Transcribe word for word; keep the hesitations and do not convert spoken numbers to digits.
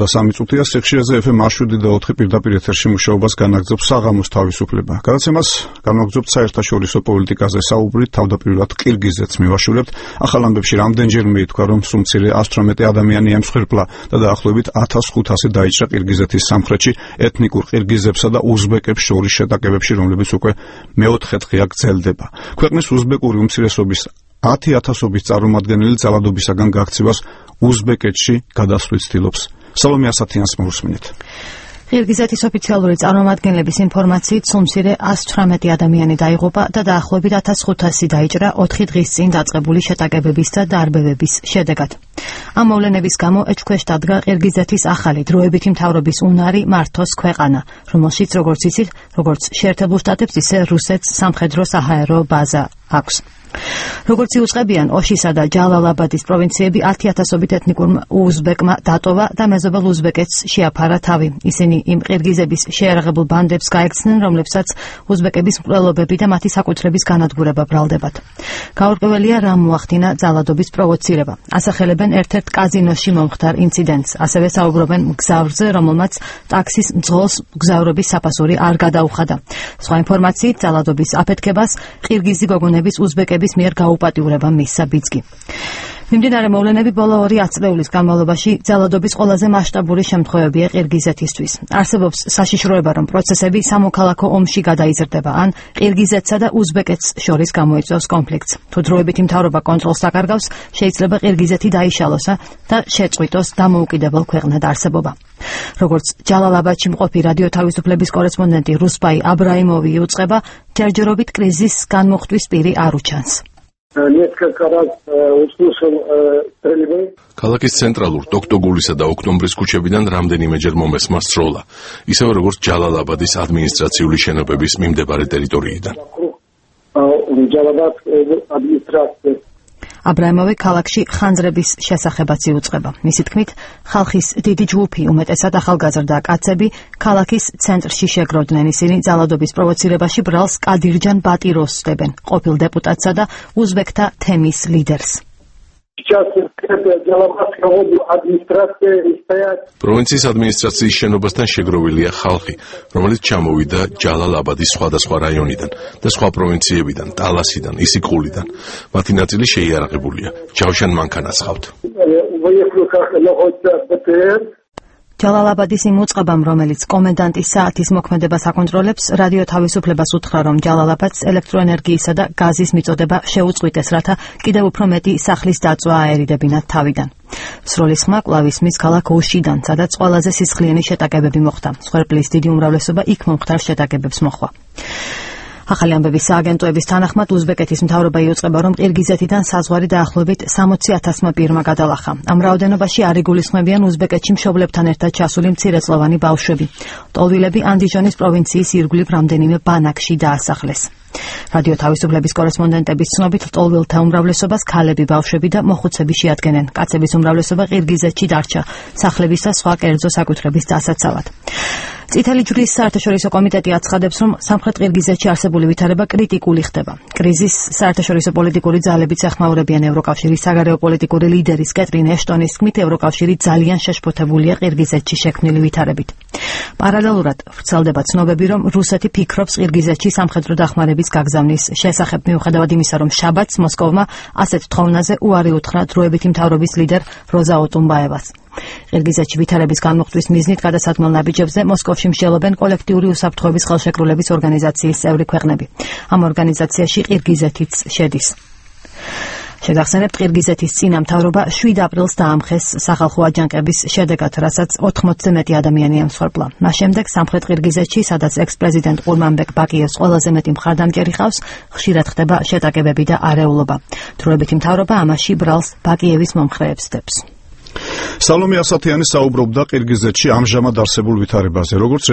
ოცდასამი წუთია სიხშირეზე ეფ ემ შვიდი და ოთხი პირდაპირ ეთერში მუშაობას განაგრძობს საღამოს თავისუფლება. გადაცემას განაგრძობთ საერთაშორისო პოლიტიკაზე საუბრით, თავდაპირველად ყირგიზეთს მივაშურებთ. ახალ ამბებში რამდენჯერმე ითქვა, რომ სულ მცირე ათს ოცდაოთხ ადამიანი ემსხვერპლა და დაახლოებით ათას ხუთასი დაიჭრა ყირგიზეთის სამხრეთში ეთნიკურ ყირგიზებსა და უზბეკებს შორის შეტაკებებში, რომლებიც უკვე მეოთხე დღეა გრძელდება. ქვეყნის უზბეკური უმცირესობის ათი ათასობის წარმომადგენელი ძალადობისაგან გაქცევას უზბეკეთში გადასვლით ცდილობს. სალომე ასათიანს მოусმინეთ. ყირგიზეთის ოფიციალური წარმომადგენლების ინფორმაციით სულ-მცირე ათს ოცდაოთხ ადამიანი დაიღუპა და დაახლოებით ათას ხუთასი დაიჭრა ოთხი დღის წინ დაწყებული შეტაკებების და დარბევების შედეგად. ამ მოვლენების გამო ეჭქვეშ დადგა ყირგიზეთის ახალი დროებითი მთავრობის უნარი მართოს ქვეყანა, რომელშიც როგორც იცით, როგორც შეერთებულ შტატებს, ისე რუსეთს სამხედრო საჰაერო ბაზა აქვს. როგორც იუწყებიან, ოშისა და ჯალალაბადის პროვინციები ათი ათასობით ეთნიკურმა უზბეკმა დატოვა და მეზობელ უზბეკეთს შეაფარა თავი. ისინი იმ ყირგიზების შეიარაღებულ ბანდებს გაექცნენ, რომლებსაც უზბეკების მკვლელობები და მათი საკუთრების განადგურება ბრალდებათ. გაურკვეველია, რა მოახდინა ძალადობის პროვოცირება. ასახელებენ ერთ-ერთ კაზინოში მომხდარ ინციდენტს. ასევე საუბრობენ მგზავრზე, რომელმაც ტაქსის მძღოლს მგზავრობის საფასური არ გადაუხადა. სხვა ინფორმაციით, ძალადობის აფეთქებას ყირგიზი გოგონების უზბეკების მიერ გაუპატიურება მისცა ბიძგი. მიმდინარე მოვლენები ბოლო ორი ათწლეულის განმავლობაში ძალადობის ყველაზე მასშტაბური შემთხვევებია ყირგიზეთისთვის. არსებობს საშიშროება, რომ პროცესები სამოქალაქო ომში გადაიზრდება, ან ყირგიზეთსა და უზბეკეთს შორის გამოიწვევს კონფლიქტს. თუ დროებითი მთავრობა კონტროლს აკარგავს, შეიძლება ყირგიზეთი დაიშალოსა და შეწყვიტოს დამოუკიდებელ ქვეყნად არსებობა. როგორც ჯალალაბადში მყოფი რადიო თავისუფლების კორესპონდენტი რუსპაი აბრაიმოვი იუწყება, ჯერჯერობით კრიზისს განმოხტვის პირი არ უჩანს. ქალაქის ცენტრალურ დოქტოგულისა და ოქტომბრის ქუჩებიდან რამდენიმეჯერ მომესმა სროლა, ისევე როგორც ჯალალაბადის ადმინისტრაციული შენობების მიმდებარე ტერიტორიიდან. აბრაიმოვი ქალაქში ხანძრების შესახებაც იუწყება. მისი თქმით, ხალხის დიდი ჯგუფი, უმეტესად ახალგაზრდა კაცები, ქალაქის ცენტრში შეგროვდნენ. ისინი ძალადობის პროვოცირებაში ბრალს კადირჯან ბატიროს სდებენ, ყოფილ დეპუტატსა და უზბეკთა თემის ლიდერს. პროვინციის ადმინისტრაციის შენობასთან შეგროვილია ხალხი, რომელიც ჩამოვიდა ჯალალაბადის სხვადასხვა რაიონიდან და სხვა პროვინციებიდან, ტალასიდან, ისიკულიდან. მათი ნაწილი შეიარაღებულია. ჯავშან მანქანას ჰყავთ. ჯალალაბადის იმ უწყებამ, რომელიც კომენდანტის საათის მოქმედებას აკონტროლებს, რადიო თავისუფლებას უთხრა, რომ ჯალალაბადს ელექტროენერგიისა და გაზის მიწოდება შეუწყვიტეს, რათა კიდევ უფრო მეტი სახლის დაწვა აერიდებინათ თავიდან. სროლის ხმა კვლავ ისმის ქალაქ უშიდან, სადაც ყველაზე სისხლიანი შეტაკებები მოხდა. მსხვერპლის დიდი უმრავლესობა იქ მომხდარ შეტაკებებს მოჰყვა. ახალი ამბების სააგენტოების თანახმად უზბეკეთის მთავრობა იუწყება, რომ ყირგიზეთიდან საზღვარი დაახლოებით სამოცი ათასმა პირმა გადალახა. ამ რაოდენობაში არ იგულისხმებიან უზბეკეთში მშობლებთან ერთად ჩასული მცირეწლოვანი ბავშვები. ტოლვილები ანდიჯანის პროვინციის ირგვლივ რამდენიმე ბანაკში დაასახლეს. რადიო თავისუფლების კორესპონდენტების ცნობით, ტოლვილთა უმრავლესობას ქალები, ბავშვები და მოხუცები შეადგენენ. კაცების უმრავლესობა ყირგიზეთში დარჩა, სახლების და სხვა კერძო საკუთრების დასაცავად. წითელი ჯვრის საერთაშორისო კომიტეტი აცხადებს, რომ სამხრეთ ყირგიზეთში არსებული ვითარება კრიტიკული ხდება. კრიზისს საერთაშორისო პოლიტიკური ძალებიც ეხმაურებიან. ევროკავშირის საგარეო პოლიტიკური ლიდერის კეტრინ ეშტონის თქმით, ევროკავშირი ძალიან შეშფოთებულია ყირგიზეთში შექმნილი ვითარებით. პარალელურად ვრცელდება ცნობები, რომ რუსეთი ფიქრობს ყირგიზეთში სამხედრო დახმარების გაგზავნის შესახებ, მიუხედავად იმისა, რომ შაბათს მოსკოვმა ასეთ თხოვნაზე უარი უთხრა დროებითი მთავრობის ლიდერ როზა ოტუნბაევას. ყირგიზეთში ვითარების განმოხტვის მიზნით გადასათმელ ნაბიჯებზე მოსკოვში მსჯელობენ კოლექტიური უსაფრთხოების ხელშეკრულების ორგანიზაციის წევრი ქვეყნები. ამ ორგანიზაციაში ყირგიზეთიც შედის. შეგახსენებთ, ყირგიზეთის წინა მთავრობა შვიდ აპრილს დაამხეს სახალხო აჯანყების შედეგად, რასაც ოთხმოცზე მეტი ადამიანი ემსხვერპლა. მას შემდეგ სამხრეთ ყირგიზეთში, სადაც ექს-პრეზიდენტ ყურმანბეკ ბაკიევს ყველაზე მეტი მხარდამჭერი ჰყავს, ხშირად ხდება შეტაკებები და არეულობა. დროებითი მთავრობა ამაში ბრალს ბაკიევის მომხრეებს დებს. სალომე ასათიანი საუბრობდა ყირგიზეთში ამჟამად არსებულ ვითარებაზე, როგორც